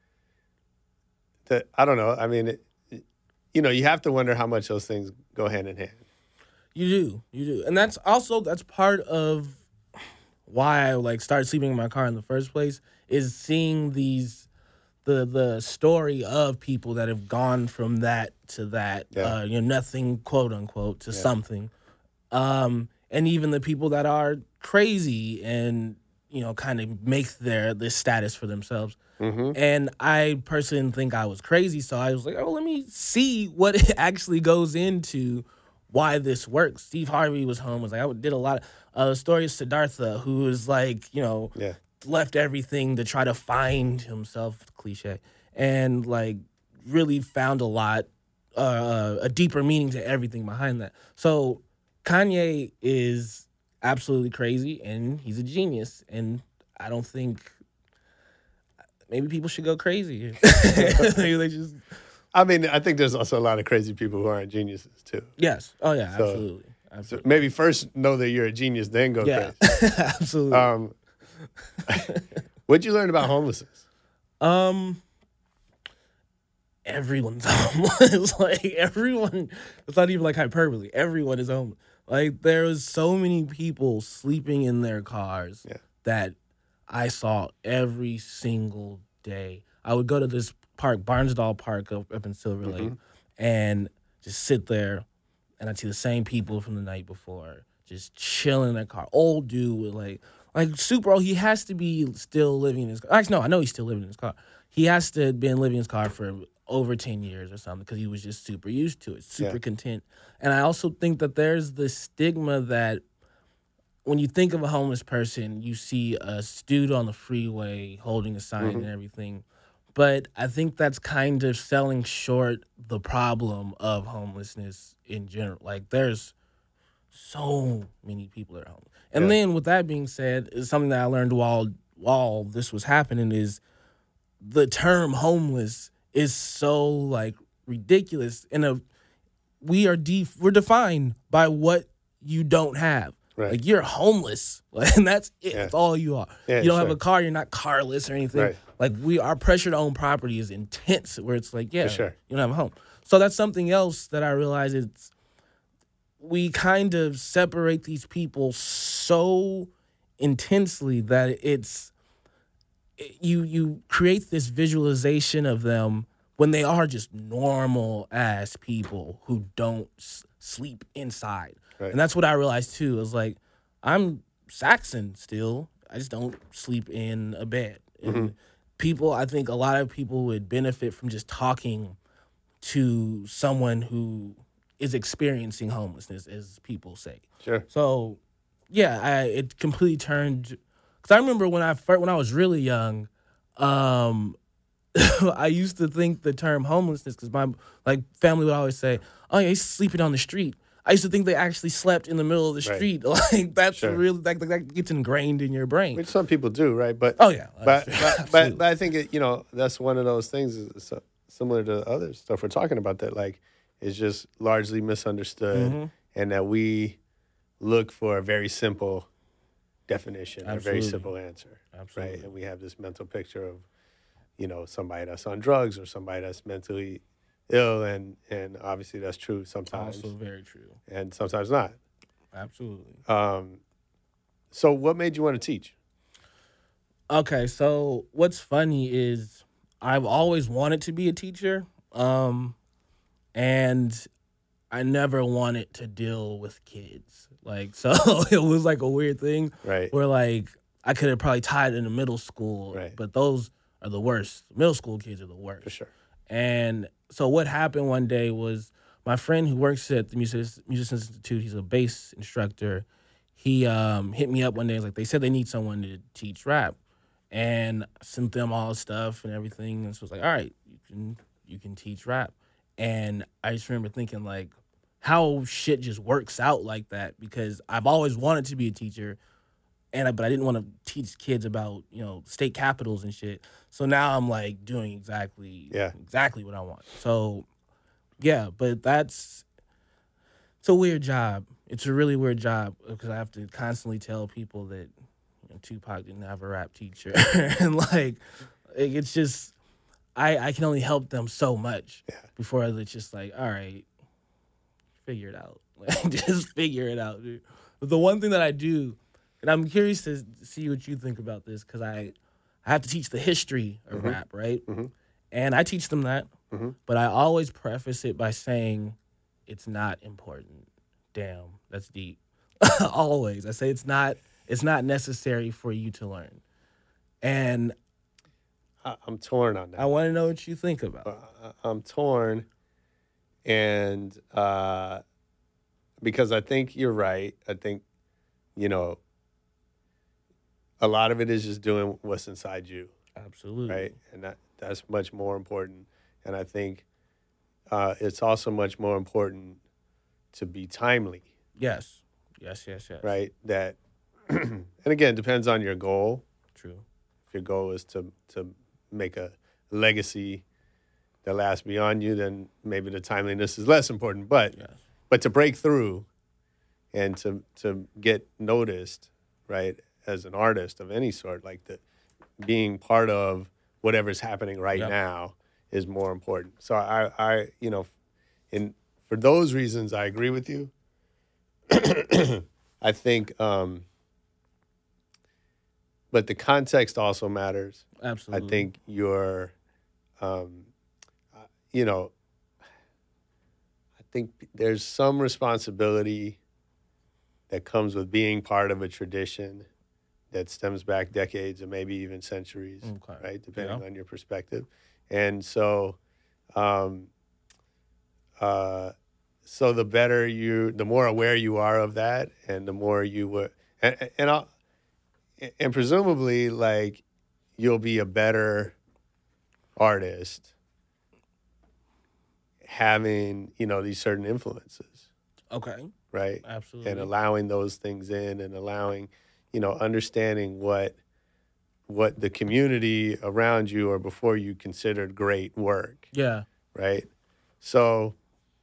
I don't know. I mean, you have to wonder how much those things go hand in hand. You do. And that's part of why I started sleeping in my car in the first place, is seeing the story of people that have gone from that to that, nothing, quote unquote, to something. And even the people that are crazy and, kind of make this status for themselves. Mm-hmm. And I personally think I was crazy, so I was like, let me see what actually goes into why this works. Steve Harvey was home, I did a lot of stories. Siddhartha, who was left everything to try to find himself, cliche, and really found a deeper meaning to everything behind that. So Kanye is absolutely crazy, and he's a genius, and I don't think maybe people should go crazy. Maybe they just... I mean, I think there's also a lot of crazy people who aren't geniuses, too. Yes. Oh, yeah, absolutely. So maybe first know that you're a genius, then go crazy. Absolutely. What'd you learn about homelessness? Everyone's homeless. Everyone, it's not even hyperbole. Everyone is homeless. There was so many people sleeping in their cars that I saw every single day. I would go to this park, Barnsdall Park up in Silver Lake, and just sit there, and I'd see the same people from the night before, just chilling in their car. Old dude with super old. He has to be still living in his car. Actually, no, I know he's still living in his car. He has to have been living in his car for over 10 years or something because he was just super used to it, super content. And I also think that there's the stigma that when you think of a homeless person, you see a dude on the freeway holding a sign and everything. But I think that's kind of selling short the problem of homelessness in general. There's so many people that are homeless. And then with that being said, is something that I learned while this was happening is the term homeless is so like ridiculous. We're defined by what you don't have. Right. Like you're homeless, and that's it. Yeah. That's all you are. Yeah, you don't sure. have a car. You're not carless or anything. Right. Like our pressure to own property is intense. Where it's like, yeah, For sure. you don't have a home. So that's something else that I realize we kind of separate these people so intensely that you create this visualization of them when they are just normal ass people who don't sleep inside. Right. And that's what I realized too. Is like, I'm Saxon still. I just don't sleep in a bed. And I think a lot of people would benefit from just talking to someone who is experiencing homelessness, as people say. Sure. So, yeah, it completely turned. Because I remember when I was really young, I used to think the term homelessness, because my family would always say, "Oh yeah, he's sleeping on the street." I used to think they actually slept in the middle of the Right. street. Like that's Sure. really that gets ingrained in your brain. Which some people do, right? But Oh yeah, but absolutely. I think that's one of those things similar to other stuff we're talking about that like is just largely misunderstood, and that we look for a very simple definition, a very Absolutely. simple answer, Absolutely. right? And we have this mental picture of somebody that's on drugs or somebody that's mentally ill, and obviously that's true sometimes, Also very true. and sometimes not. Absolutely. So what made you want to teach? Okay, so what's funny is I've always wanted to be a teacher, and I never wanted to deal with kids. Like, so it was like a weird thing, Right. where like I could have probably tied into middle school, Right. but those are the worst. Middle school kids are the worst. For sure. And so what happened one day was my friend who works at the Musicians Institute, he's a bass instructor, he hit me up one day. He was like, they said they need someone to teach rap. And I sent them all the stuff and everything. And so it was like, all right, you can teach rap. And I just remember thinking like how shit just works out like that, because I've always wanted to be a teacher, but I didn't want to teach kids about, state capitals and shit. So now I'm like doing exactly what I want. So yeah, but it's a weird job. It's a really weird job because I have to constantly tell people that Tupac didn't have a rap teacher. And like it's just I can only help them so much before it's just like, all right, figure it out. Like, just figure it out, dude. But the one thing that I do, and I'm curious to see what you think about this, because I have to teach the history of rap, right? And I teach them that, but I always preface it by saying it's not important. Damn, that's deep. Always. I say it's not necessary for you to learn. And I'm torn on that. I want to know what you think about it. I'm torn, and because I think you're right. I think, a lot of it is just doing what's inside you, Absolutely. right? And that's much more important. And I think it's also much more important to be timely, Yes. right? That, and again, depends on your goal. True. If your goal is to make a legacy that lasts beyond you, then maybe the timeliness is less important. But to break through and to get noticed, right, as an artist of any sort, like being part of whatever's happening right now is more important. So I for those reasons, I agree with you. I think, but the context also matters. Absolutely. I think I think there's some responsibility that comes with being part of a tradition that stems back decades and maybe even centuries, right? Depending on your perspective. And so, so the more aware you are of that, and the more you would, and presumably, like, you'll be a better artist having, these certain influences. Okay. Right? Absolutely. And allowing those things in, and allowing, understanding what what the community around you or before you considered great work. Yeah. Right. So,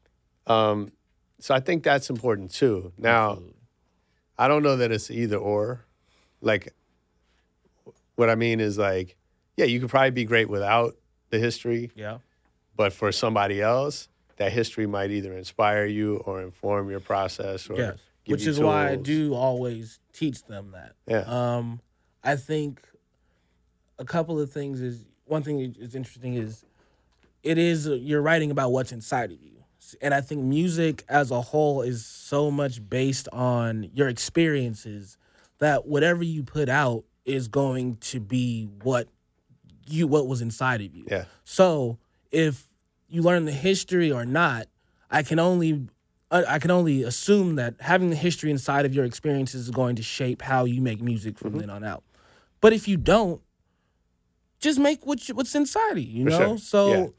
so I think that's important too. Now, Absolutely. I don't know that it's either or. Like, what I mean is like, yeah, you could probably be great without the history. Yeah. But for somebody else, that history might either inspire you or inform your process or Yes. give Which you is why I tools. do always teach them that. Yeah. I think a couple of things is, one thing that is interesting is you're writing about what's inside of you. And I think music as a whole is so much based on your experiences that whatever you put out is going to be what was inside of you. Yeah. So if you learn the history or not, I can only assume that having the history inside of your experiences is going to shape how you make music from then on out. But if you don't, just make what's inside of you, you For know? sure. So Yeah.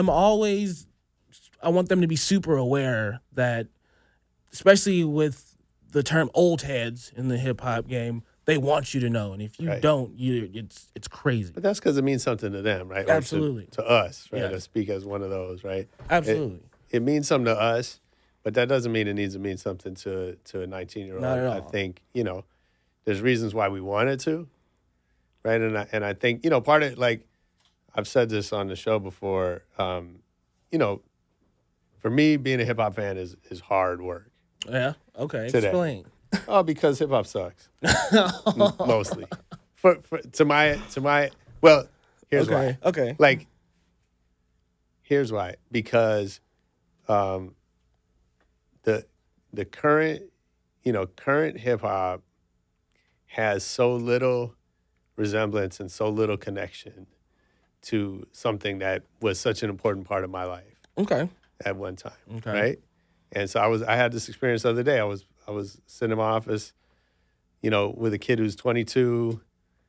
I want them to be super aware that, especially with the term old heads in the hip hop game, they want you to know. And if you Right. don't, it's crazy. But that's because it means something to them, right? Or Absolutely. to us, right? Yes. To speak as one of those, right? Absolutely. It means something to us, but that doesn't mean it needs to mean something to a 19-year-old. Not at I all. think, there's reasons why we wanted to, right? And I think, part of, like, I've said this on the show before, for me, being a hip-hop fan is hard work. Yeah. Okay. Today. Explain. Oh, because hip-hop sucks. Mostly. To my well, here's why. Okay. Like, here's why. Because the current hip hop has so little resemblance and so little connection to something that was such an important part of my life Okay. at one time. Okay. Right? And so I had this experience the other day. I was sitting in my office, with a kid who's 22,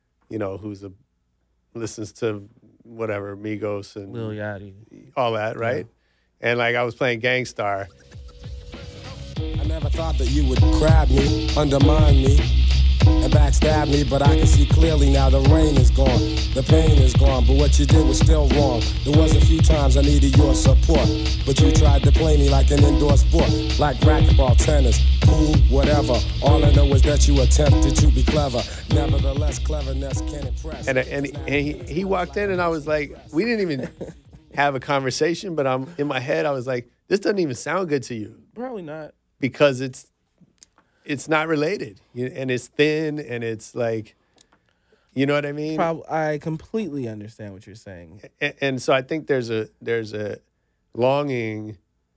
listens to whatever, Migos and Lil Yachty. all that, right? And like I was playing Gangstar. I never thought that you would grab me, undermine me, and backstab me, but I can see clearly now the rain is gone, the pain is gone, but what you did was still wrong. There was a few times I needed your support, but you tried to play me like an indoor sport, like racquetball, tennis, pool, whatever. All I know is that you attempted to be clever. Nevertheless, cleverness can impress. And he walked in and I was like, we didn't even have a conversation, but in my head I was like, this doesn't even sound good to you. Probably not. Because it's not related, and it's thin, and it's like, you know what I mean? I completely understand what you're saying. And so I think there's a longing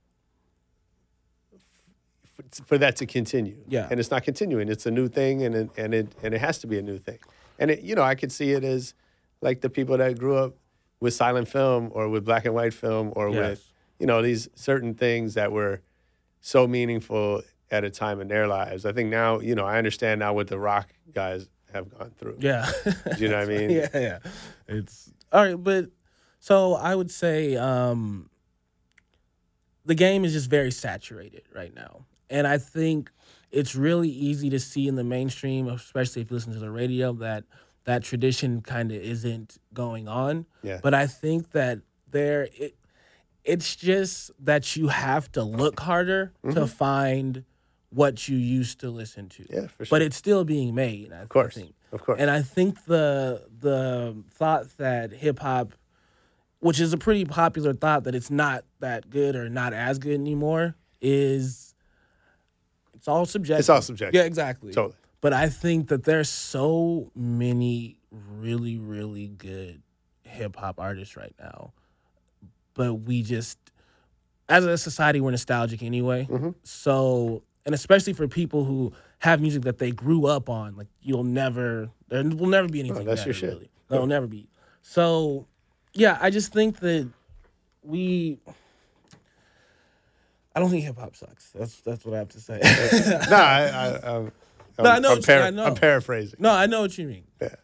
for that to continue. Yeah. And it's not continuing. It's a new thing, and it has to be a new thing. And I could see it as like the people that grew up with silent film or with black and white film or Yes. with these certain things that were so meaningful at a time in their lives. I think now, I understand now what the rock guys have gone through. Yeah. Do you know what I mean? Yeah. It's all right, but so I would say the game is just very saturated right now. And I think it's really easy to see in the mainstream, especially if you listen to the radio, that tradition kind of isn't going on. Yeah. But I think that it's just that you have to look harder to find what you used to listen to. Yeah, for sure. But it's still being made, I Of course. think. Of course. And I think the thought that hip-hop, which is a pretty popular thought that it's not that good or not as good anymore, it's all subjective. It's all subjective. Yeah, exactly. Totally. But I think that there's so many really, really good hip-hop artists right now. But we just, as a society, we're nostalgic anyway. Mm-hmm. So, and especially for people who have music that they grew up on, like there will never be anything that's better, your shit. really. There'll never be. So, yeah, I just think that I don't think hip hop sucks. That's what I have to say. I know. I know. I'm paraphrasing. No, I know what you mean. Yeah.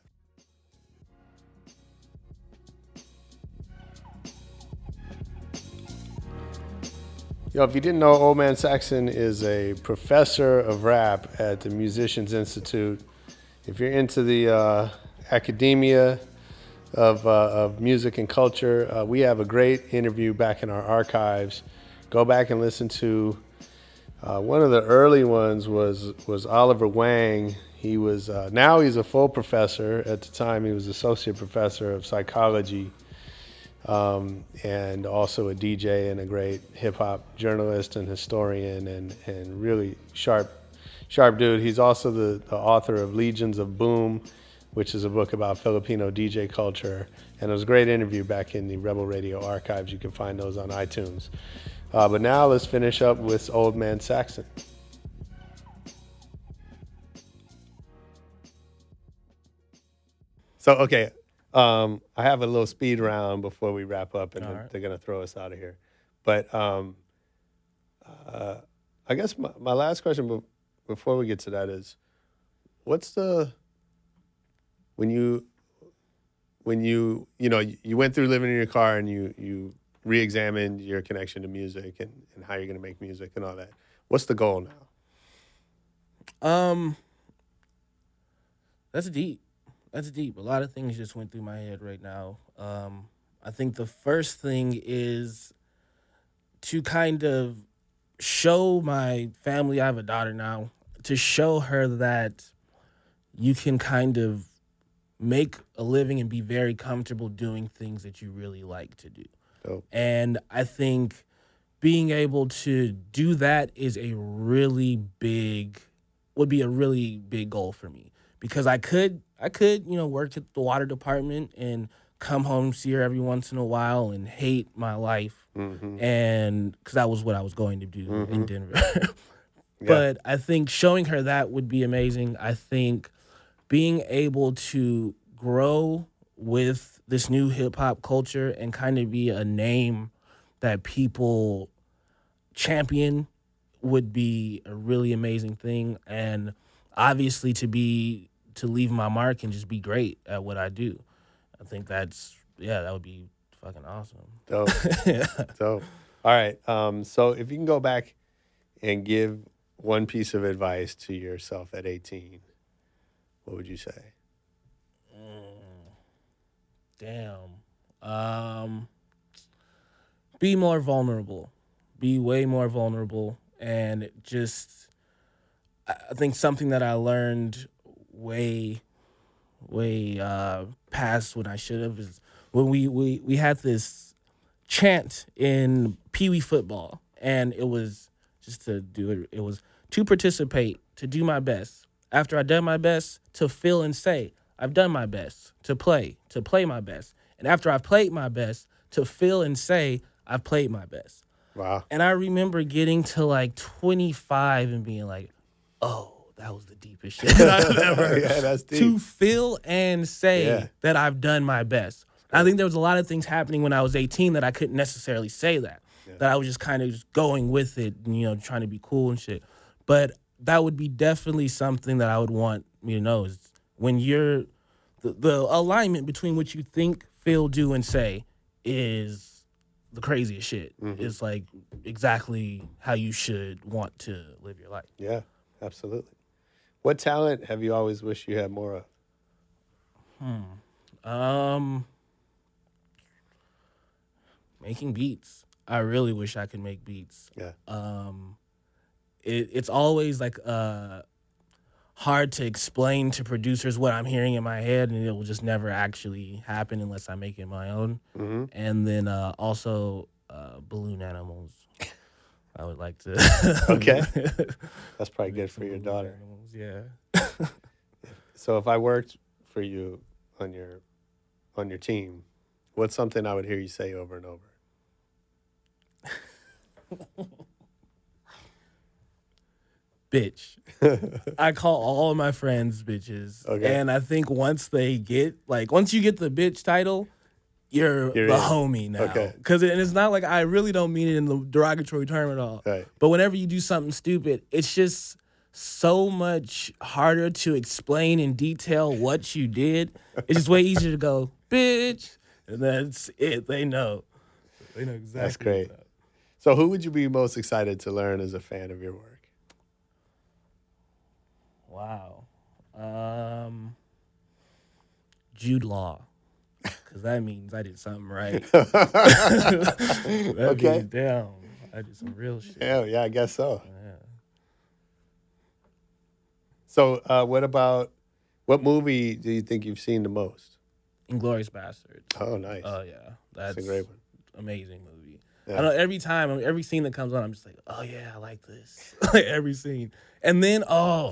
If you didn't know, Old Man Saxon is a professor of rap at the Musicians Institute. If you're into the academia of music and culture. We have a great interview back in our archives. Go back and listen to one of the early ones was Oliver Wang. He was now he's a full professor. At the time, he was associate professor of psychology, and also a DJ and a great hip hop journalist and historian, and really sharp dude. He's also the author of Legions of Boom, which is a book about Filipino DJ culture. And it was a great interview back in the Rebel Radio archives. You can find those on iTunes. But now let's finish up with Old Man Saxon. So, okay, I have a little speed round before we wrap up, and they're going to throw us out of here. But I guess my last question before we get to that is, what's the... When you went through living in your car and you re-examined your connection to music and how you're going to make music and all that, what's the goal now? That's deep. A lot of things just went through my head right now. I think the first thing is to kind of show my family, I have a daughter now, to show her that you can kind of make a living and be very comfortable doing things that you really like to do. Oh. And I think being able to do that would be a really big goal for me, because I could, work at the water department and come home, see her every once in a while and hate my life. Mm-hmm. And because that was what I was going to do in Denver. Yeah. But I think showing her that would be amazing. I think being able to grow with this new hip-hop culture and kind of be a name that people champion would be a really amazing thing. And obviously to leave my mark and just be great at what I do. I think that would be fucking awesome. Dope. Dope. All right. So if you can go back and give one piece of advice to yourself at 18, what would you say? Be more vulnerable. Be way more vulnerable. And just, I think something that I learned way past when I should have is when we had this chant in Pee Wee football, and it was just to do it. It was to participate, to do my best. After I done my best, to feel and say, I've done my best. To play my best. And after I've played my best, to feel and say, I've played my best. Wow. And I remember getting to like 25 and being like, oh, that was the deepest shit I've ever. Yeah, that's deep. To feel and say that I've done my best. I think there was a lot of things happening when I was 18 that I couldn't necessarily say that. Yeah. That I was just kind of just going with it, and, trying to be cool and shit. But that would be definitely something that I would want me to know, is when you're the alignment between what you think, feel, do, and say is the craziest shit. Mm-hmm. It's like exactly how you should want to live your life. Yeah, absolutely. What talent have you always wished you had more of? Making beats. I really wish I could make beats. Yeah. It's always like hard to explain to producers what I'm hearing in my head, and it will just never actually happen unless I make it my own. Mm-hmm. And then also balloon animals. I would like to. Okay. That's probably good for your daughter. Animals, yeah. So if I worked for you on your team, what's something I would hear you say over and over? Bitch. I call all of my friends bitches. Okay. And I think once you get the bitch title, you're the homie now. Okay. And it's not like, I really don't mean it in the derogatory term at all. Right. But whenever you do something stupid, it's just so much harder to explain in detail what you did. It's just way easier to go, bitch. And that's it. They know. They know exactly. That's great. So who would you be most excited to learn as a fan of your work? Wow. Jude Law. Because that means I did something right. That Okay. means, damn, I did some real shit. Yeah, I guess so. Yeah. So, what movie do you think you've seen the most? Inglourious Bastards. Oh, nice. Oh, yeah. That's a great one. Amazing movie. Yeah. I know every scene that comes on, I'm just like, oh, yeah, I like this. Like, every scene. And then,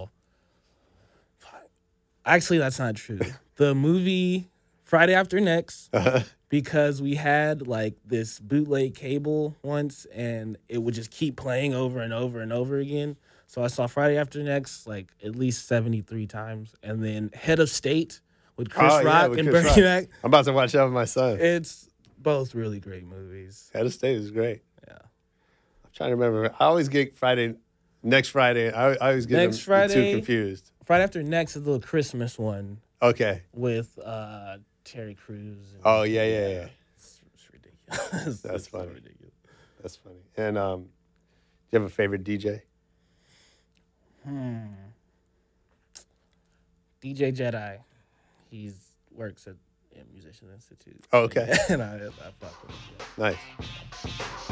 actually, that's not true. The movie Friday After Next, because we had like this bootleg cable once and it would just keep playing over and over and over again. So I saw Friday After Next like at least 73 times. And then Head of State with Chris Rock with and Chris Bernie Rock. Mac. I'm about to watch that with my son. It's both really great movies. Head of State is great. Yeah. I'm trying to remember. I always get next Friday. I always get Next them Friday. too confused. Friday After Next is the Christmas one Okay. with Terry Crews. And, Oh, yeah. It's ridiculous. That's It's so funny. ridiculous. That's funny. And do you have a favorite DJ? DJ Jedi. He works at Musician Institute. Oh, okay. And I fuck with him. Yeah. Nice.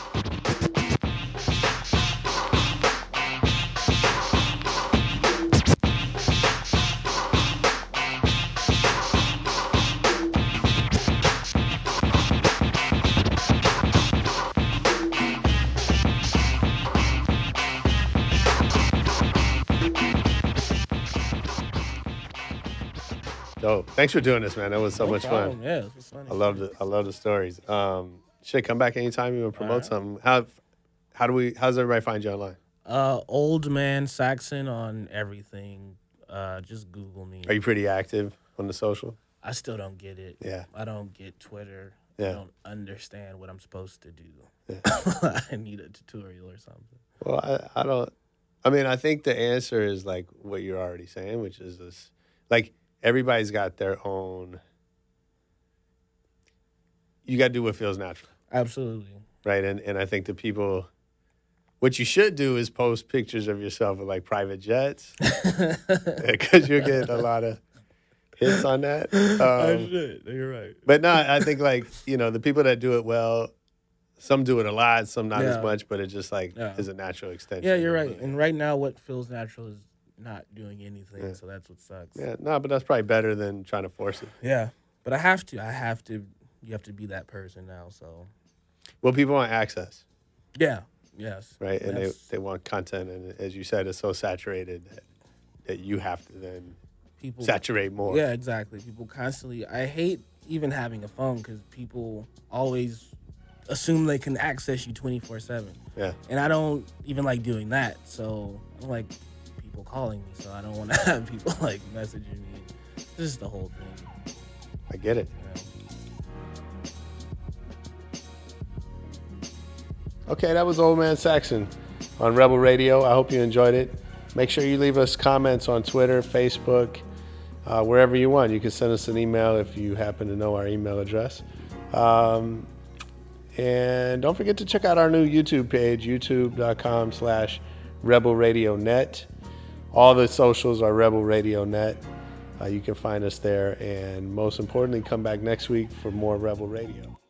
So thanks for doing this, man. That was so much problem. fun. Yeah, it was funny. I love the stories. Should come back anytime you want to promote something. How's everybody find you online? Old Man Saxon on everything. Just Google me. Are you pretty active on the social? I still don't get it. Yeah. I don't get Twitter. Yeah. I don't understand what I'm supposed to do. Yeah. I need a tutorial or something. Well, I don't. I mean, I think the answer is like what you're already saying, which is this: like everybody's got their own. You got to do what feels natural. Absolutely. Right, and I think the people. What you should do is post pictures of yourself with like private jets, because you're getting a lot of hits on that. I should. You're right. But no, I think like, the people that do it well, some do it a lot, some not as much, but it just like is a natural extension. Yeah, you're right. And right now, what feels natural is not doing anything. Yeah. So that's what sucks. Yeah, no, but that's probably better than trying to force it. Yeah, but I have to. You have to be that person now. So. Well, people want access. Yeah. Yes. Right, and they want content, and as you said, it's so saturated that you have to then saturate more. Yeah, exactly. People constantly. I hate even having a phone because people always assume they can access you 24/7. Yeah. And I don't even like doing that. So I don't like people calling me. So I don't want to have people like messaging me. This is the whole thing. I get it. Yeah. Okay, that was Old Man Saxon on Rebel Radio. I hope you enjoyed it. Make sure you leave us comments on Twitter, Facebook, wherever you want. You can send us an email if you happen to know our email address. And don't forget to check out our new YouTube page, youtube.com/RebelRadioNet. All the socials are Rebel Radio Net. You can find us there. And most importantly, come back next week for more Rebel Radio.